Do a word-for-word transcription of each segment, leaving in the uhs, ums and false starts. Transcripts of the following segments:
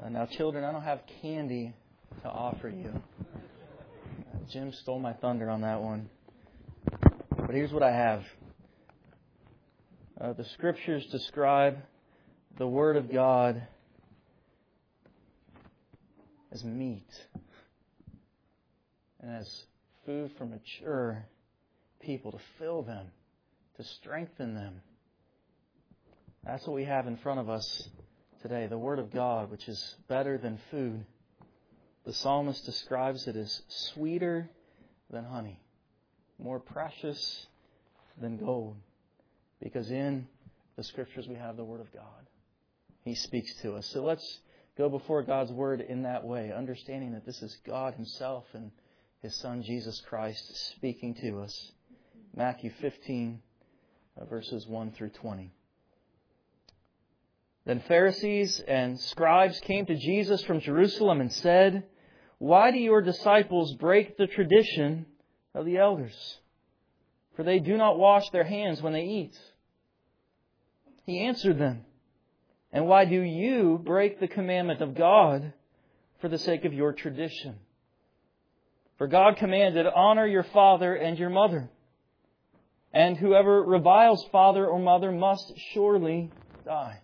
Uh, now, children, I don't have candy to offer you. Uh, Jim stole my thunder on that one. But here's what I have. Uh, the Scriptures describe the Word of God as meat and as food for mature people, to fill them, to strengthen them. That's what we have in front of us today, the Word of God, which is better than food. The psalmist describes it as sweeter than honey, more precious than gold, because in the Scriptures we have the Word of God. He speaks to us. So let's go before God's Word in that way, understanding that this is God Himself and His Son Jesus Christ speaking to us. Matthew fifteen, verses one through twenty. Then Pharisees and scribes came to Jesus from Jerusalem and said, "Why do your disciples break the tradition of the elders? For they do not wash their hands when they eat." He answered them, "And why do you break the commandment of God for the sake of your tradition? For God commanded, 'Honor your father and your mother,' and whoever reviles father or mother must surely die.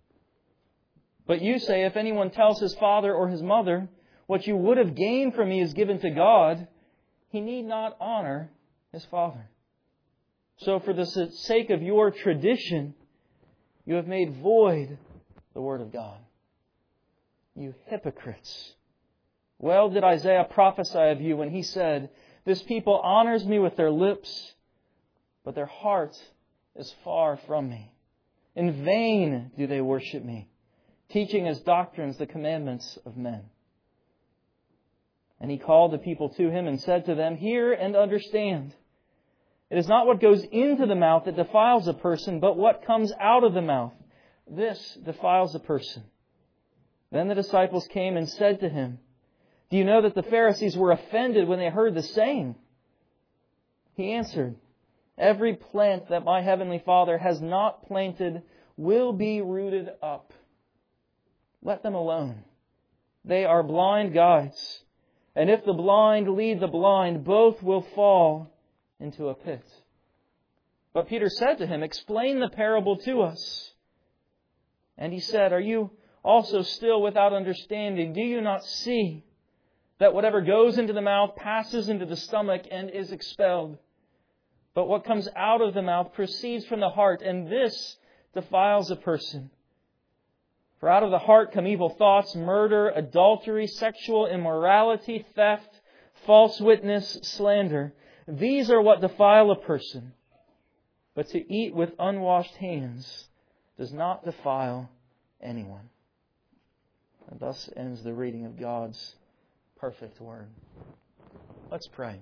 But you say, if anyone tells his father or his mother, 'What you would have gained from me is given to God,' he need not honor his father. So for the sake of your tradition, you have made void the word of God. You hypocrites! Well did Isaiah prophesy of you when he said, 'This people honors me with their lips, but their heart is far from me. In vain do they worship me, teaching as doctrines the commandments of men.' And he called the people to him and said to them, 'Hear and understand. It is not what goes into the mouth that defiles a person, but what comes out of the mouth. This defiles a person.' Then the disciples came and said to him, 'Do you know that the Pharisees were offended when they heard the saying?' He answered, 'Every plant that my heavenly Father has not planted will be rooted up. Let them alone. They are blind guides. And if the blind lead the blind, both will fall into a pit.' But Peter said to him, 'Explain the parable to us.' And he said, 'Are you also still without understanding? Do you not see that whatever goes into the mouth passes into the stomach and is expelled? But what comes out of the mouth proceeds from the heart, and this defiles a person. For out of the heart come evil thoughts, murder, adultery, sexual immorality, theft, false witness, slander. These are what defile a person. But to eat with unwashed hands does not defile anyone.'" And thus ends the reading of God's perfect Word. Let's pray.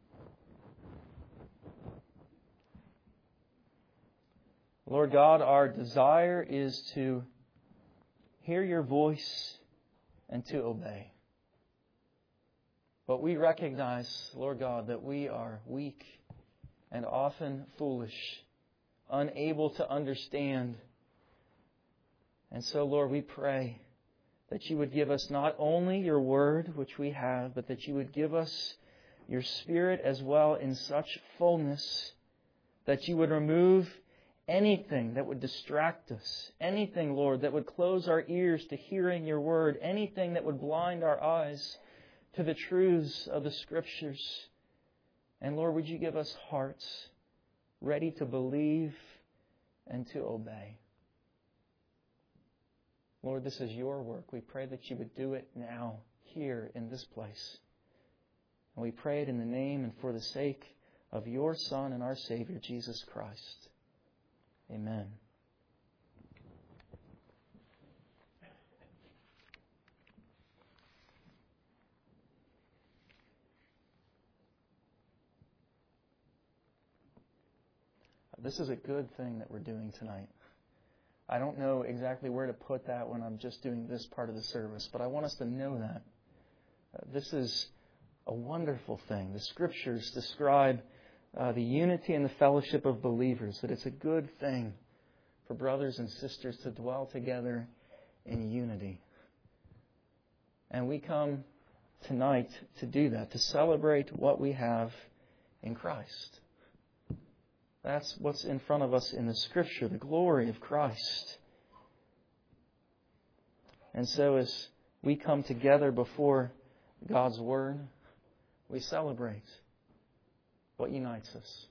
Lord God, our desire is to hear your voice and to obey. But we recognize, Lord God, that we are weak and often foolish, unable to understand. And so, Lord, we pray that you would give us not only your word, which we have, but that you would give us your Spirit as well in such fullness that you would remove anything that would distract us, anything, Lord, that would close our ears to hearing your word, anything that would blind our eyes to the truths of the Scriptures. And Lord, would you give us hearts ready to believe and to obey. Lord, this is your work. We pray that you would do it now, here in this place. And we pray it in the name and for the sake of your Son and our Savior, Jesus Christ. Amen. This is a good thing that we're doing tonight. I don't know exactly where to put that when I'm just doing this part of the service, but I want us to know that. Uh, this is a wonderful thing. The Scriptures describe uh, the unity and the fellowship of believers, that it's a good thing for brothers and sisters to dwell together in unity. And we come tonight to do that, to celebrate what we have in Christ. That's what's in front of us in the Scripture, the glory of Christ. And so as we come together before God's Word, we celebrate what unites us.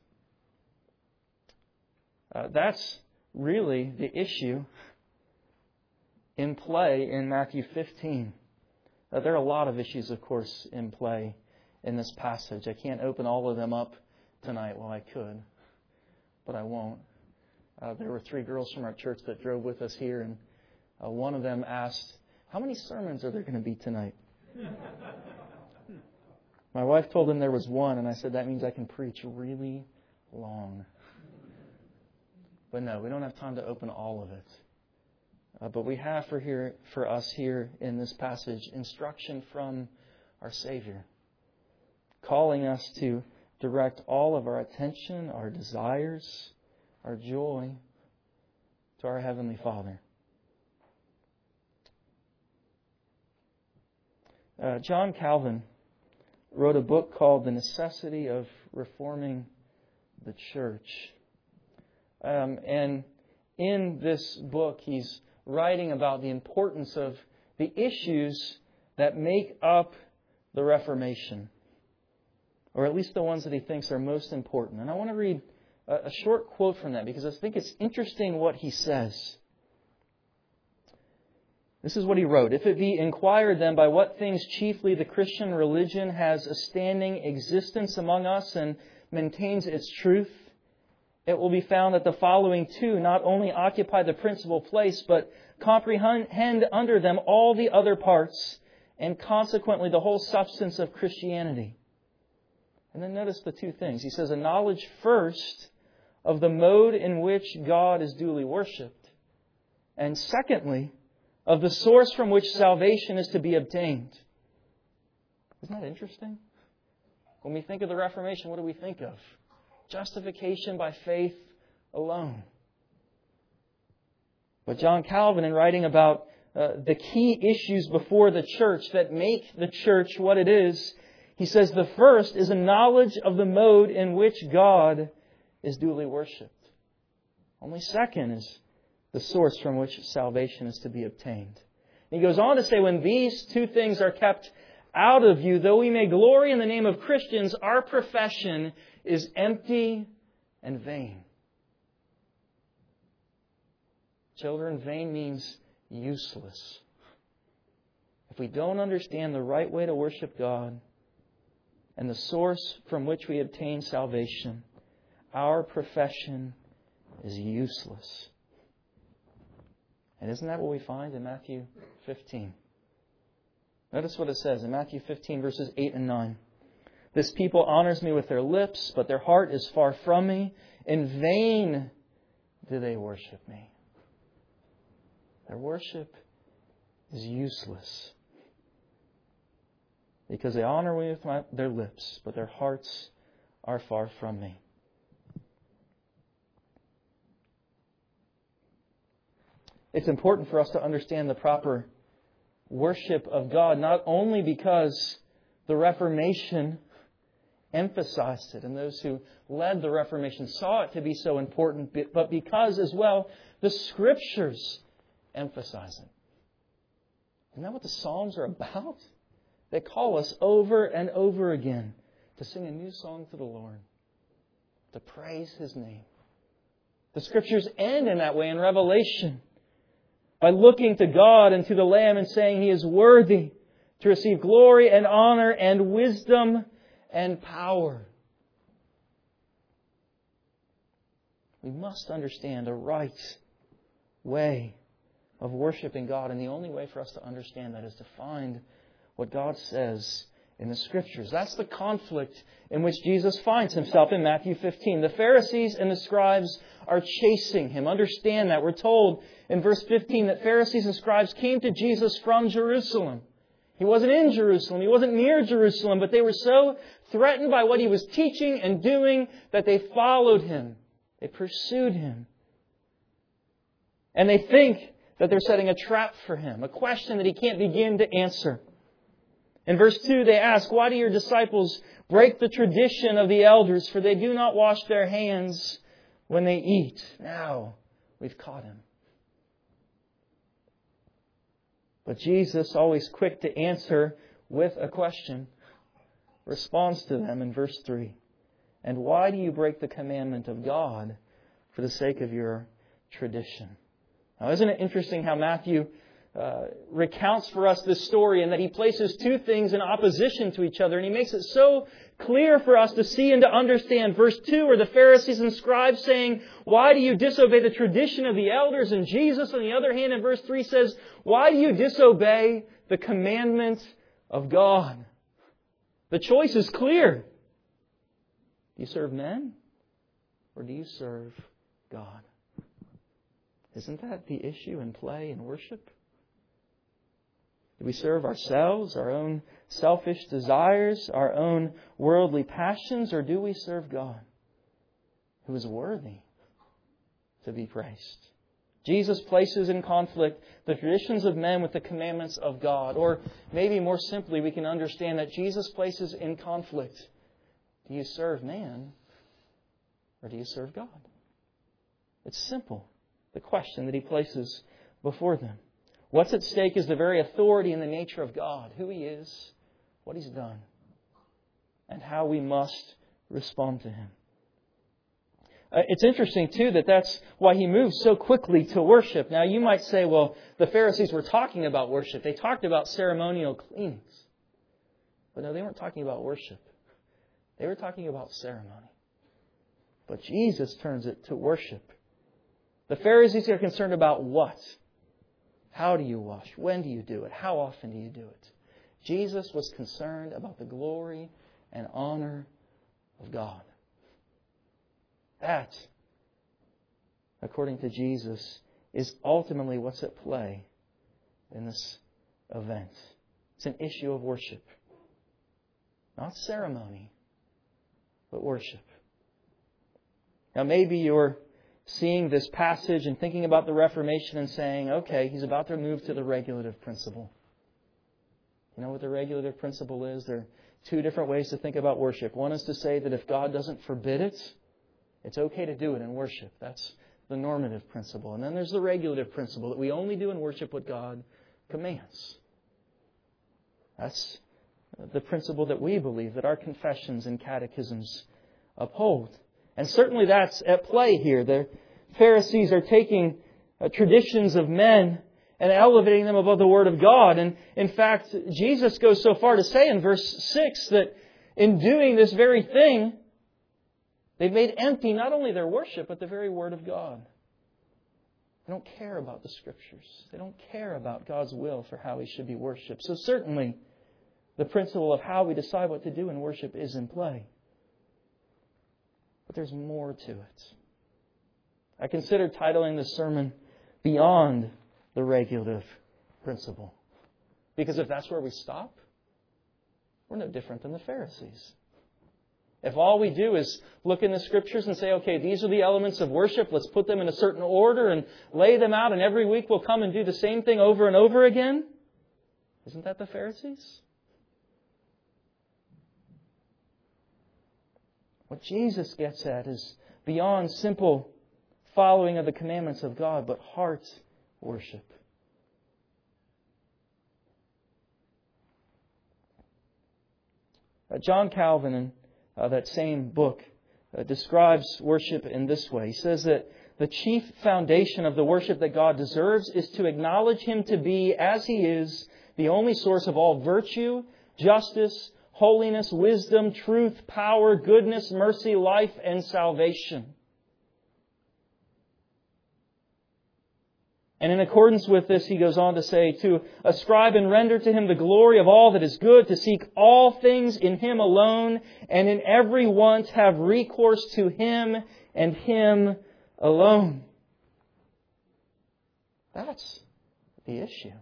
Uh, that's really the issue in play in Matthew fifteen. Uh, there are a lot of issues, of course, in play in this passage. I can't open all of them up tonight. Well, I could, but I won't. Uh, there were three girls from our church that drove with us here, and uh, one of them asked, how many sermons are there going to be tonight? My wife told them there was one, and I said, that means I can preach really long. But no, we don't have time to open all of it. Uh, but we have for here for us here in this passage instruction from our Savior, calling us to direct all of our attention, our desires, our joy to our Heavenly Father. Uh, John Calvin wrote a book called The Necessity of Reforming the Church. Um, and in this book, he's writing about the importance of the issues that make up the Reformation, or at least the ones that he thinks are most important. And I want to read a, a short quote from that because I think it's interesting what he says. This is what he wrote. If it be inquired then by what things chiefly the Christian religion has a standing existence among us and maintains its truth, it will be found that the following two not only occupy the principal place, but comprehend under them all the other parts, and consequently the whole substance of Christianity. And then notice the two things. He says, a knowledge first of the mode in which God is duly worshipped, and secondly, of the source from which salvation is to be obtained. Isn't that interesting? When we think of the Reformation, what do we think of? Justification by faith alone. But John Calvin, in writing about uh, the key issues before the church that make the church what it is, he says the first is a knowledge of the mode in which God is duly worshipped. Only second is the source from which salvation is to be obtained. And he goes on to say, when these two things are kept out of you, though we may glory in the name of Christians, our profession is empty and vain. Children, vain means useless. If we don't understand the right way to worship God and the source from which we obtain salvation, our profession is useless. And isn't that what we find in Matthew fifteen? Notice what it says in Matthew fifteen, verses eight and nine. This people honors me with their lips, but their heart is far from me. In vain do they worship me. Their worship is useless because they honor me with my, their lips, but their hearts are far from me. It's important for us to understand the proper worship of God, not only because the Reformation emphasized it, and those who led the Reformation saw it to be so important, but because as well the Scriptures emphasize it. Isn't that what the Psalms are about? They call us over and over again to sing a new song to the Lord, to praise His name. The Scriptures end in that way in Revelation, by looking to God and to the Lamb and saying He is worthy to receive glory and honor and wisdom and power. We must understand a right way of worshiping God, and the only way for us to understand that is to find what God says in the Scriptures. That's the conflict in which Jesus finds Himself in Matthew fifteen. The Pharisees and the scribes are chasing Him. Understand that. We're told in verse fifteen that Pharisees and scribes came to Jesus from Jerusalem. He wasn't in Jerusalem. He wasn't near Jerusalem, but they were so threatened by what He was teaching and doing that they followed Him. They pursued Him. And they think that they're setting a trap for Him, a question that He can't begin to answer. In verse two, they ask, why do your disciples break the tradition of the elders, for they do not wash their hands when they eat? Now, we've caught him. But Jesus, always quick to answer with a question, responds to them in verse three. And why do you break the commandment of God for the sake of your tradition? Now, isn't it interesting how Matthew uh, recounts for us this story, and that he places two things in opposition to each other, and he makes it so clear for us to see and to understand. Verse two are the Pharisees and scribes saying, why do you disobey the tradition of the elders? And Jesus, on the other hand, in verse three says, why do you disobey the commandment of God? The choice is clear. Do you serve men or do you serve God? Isn't that the issue in play in worship? Do we serve ourselves, our own selfish desires, our own worldly passions, or do we serve God, who is worthy to be praised? Jesus places in conflict the traditions of men with the commandments of God. Or maybe more simply, we can understand that Jesus places in conflict, do you serve man or do you serve God? It's simple, the question that he places before them. What's at stake is the very authority and the nature of God, who He is, what He's done, and how we must respond to Him. Uh, it's interesting, too, that that's why He moves so quickly to worship. Now, you might say, well, the Pharisees were talking about worship. They talked about ceremonial cleanings. But no, they weren't talking about worship. They were talking about ceremony. But Jesus turns it to worship. The Pharisees are concerned about what? How do you wash? When do you do it? How often do you do it? Jesus was concerned about the glory and honor of God. That, according to Jesus, is ultimately what's at play in this event. It's an issue of worship. Not ceremony, but worship. Now maybe you're seeing this passage and thinking about the Reformation and saying, okay, he's about to move to the regulative principle. You know what the regulative principle is? There are two different ways to think about worship. One is to say that if God doesn't forbid it, it's okay to do it in worship. That's the normative principle. And then there's the regulative principle, that we only do in worship what God commands. That's the principle that we believe, that our confessions and catechisms uphold. And certainly that's at play here. The Pharisees are taking uh, traditions of men and elevating them above the Word of God. And in fact, Jesus goes so far to say in verse six that in doing this very thing, they've made empty not only their worship, but the very Word of God. They don't care about the Scriptures. They don't care about God's will for how He should be worshipped. So certainly, the principle of how we decide what to do in worship is in play. But there's more to it. I considered titling this sermon, Beyond the Regulative Principle. Because if that's where we stop, we're no different than the Pharisees. If all we do is look in the Scriptures and say, okay, these are the elements of worship, let's put them in a certain order and lay them out, and every week we'll come and do the same thing over and over again, isn't that the Pharisees? What Jesus gets at is beyond simple following of the commandments of God, but heart worship. Uh, John Calvin, in uh, that same book, uh, describes worship in this way. He says that the chief foundation of the worship that God deserves is to acknowledge Him to be, as He is, the only source of all virtue, justice, holiness, wisdom, truth, power, goodness, mercy, life, and salvation. And in accordance with this, he goes on to say, to ascribe and render to Him the glory of all that is good, to seek all things in Him alone, and in every want have recourse to Him and Him alone. That's the issue.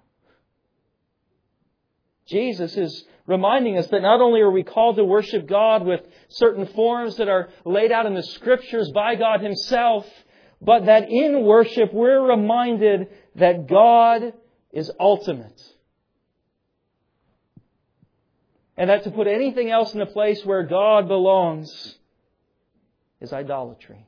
Jesus is reminding us that not only are we called to worship God with certain forms that are laid out in the Scriptures by God Himself, but that in worship we're reminded that God is ultimate. And that to put anything else in the place where God belongs is idolatry.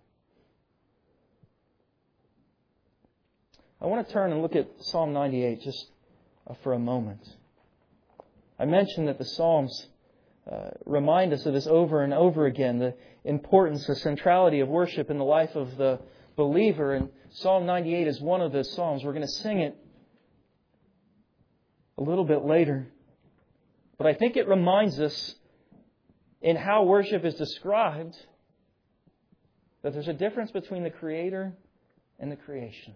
I want to turn and look at Psalm ninety-eight just for a moment. I mentioned that the Psalms uh, remind us of this over and over again, the importance, the centrality of worship in the life of the believer. And Psalm ninety-eight is one of those Psalms. We're going to sing it a little bit later. But I think it reminds us in how worship is described that there's a difference between the Creator and the creation.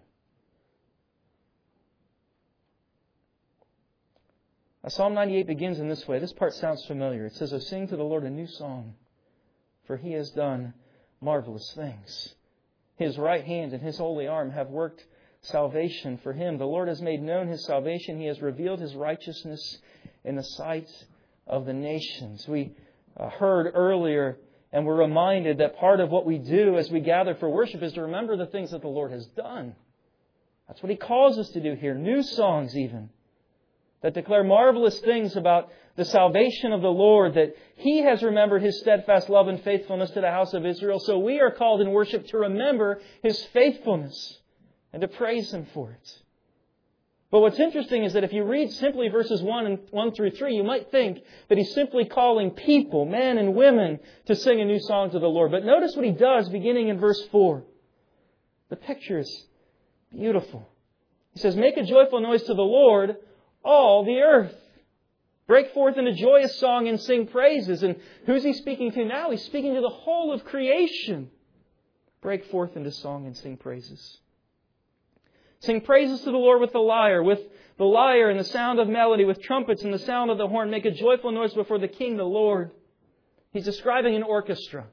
Now, Psalm ninety-eight begins in this way. This part sounds familiar. It says, "Oh, sing to the Lord a new song, for He has done marvelous things. His right hand and His holy arm have worked salvation for Him. The Lord has made known His salvation. He has revealed His righteousness in the sight of the nations." We uh, heard earlier and were reminded that part of what we do as we gather for worship is to remember the things that the Lord has done. That's what He calls us to do here. New songs even, that declare marvelous things about the salvation of the Lord, that He has remembered His steadfast love and faithfulness to the house of Israel. So we are called in worship to remember His faithfulness and to praise Him for it. But what's interesting is that if you read simply verses one and one through three, you might think that He's simply calling people, men and women, to sing a new song to the Lord. But notice what He does beginning in verse four. The picture is beautiful. He says, "Make a joyful noise to the Lord, all the earth. Break forth into joyous song and sing praises." And who's He speaking to now? He's speaking to the whole of creation. Break forth into song and sing praises. Sing praises to the Lord with the lyre, with the lyre and the sound of melody, with trumpets and the sound of the horn. Make a joyful noise before the King, the Lord. He's describing an orchestra.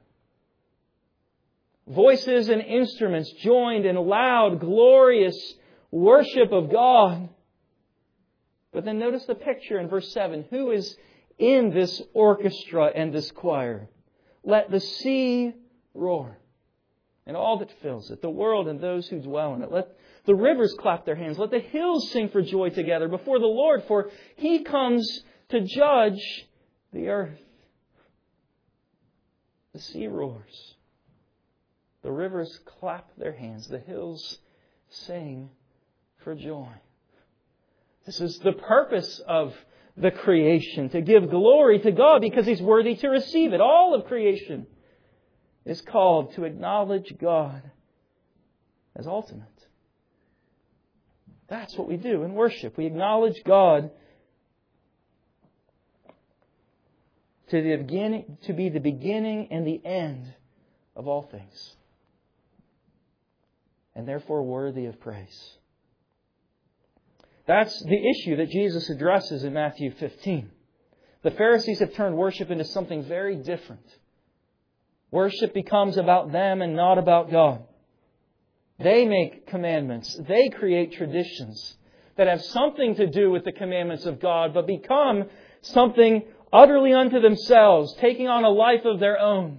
Voices and instruments joined in loud, glorious worship of God. But then notice the picture in verse seven. Who is in this orchestra and this choir? "Let the sea roar, and all that fills it, the world and those who dwell in it. Let the rivers clap their hands. Let the hills sing for joy together before the Lord, for He comes to judge the earth." The sea roars. The rivers clap their hands. The hills sing for joy. This is the purpose of the creation, to give glory to God because He's worthy to receive it. All of creation is called to acknowledge God as ultimate. That's what we do in worship. We acknowledge God to, the beginning, to be the beginning and the end of all things, and therefore worthy of praise. That's the issue that Jesus addresses in Matthew fifteen. The Pharisees have turned worship into something very different. Worship becomes about them and not about God. They make commandments. They create traditions that have something to do with the commandments of God, but become something utterly unto themselves, taking on a life of their own.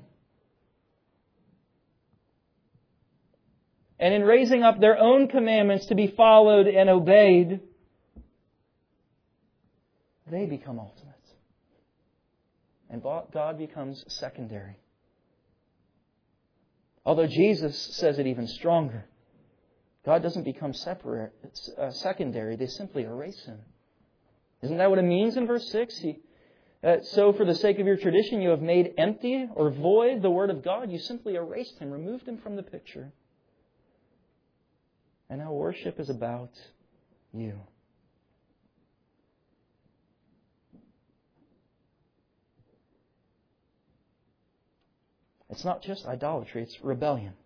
And in raising up their own commandments to be followed and obeyed, they become ultimate. And God becomes secondary. Although Jesus says it even stronger. God doesn't become separate, it's, uh, secondary. They simply erase Him. Isn't that what it means in verse six? He, uh, so for the sake of your tradition, you have made empty or void the Word of God. You simply erased Him, removed Him from the picture. And now worship is about you. It's not just idolatry, it's rebellion.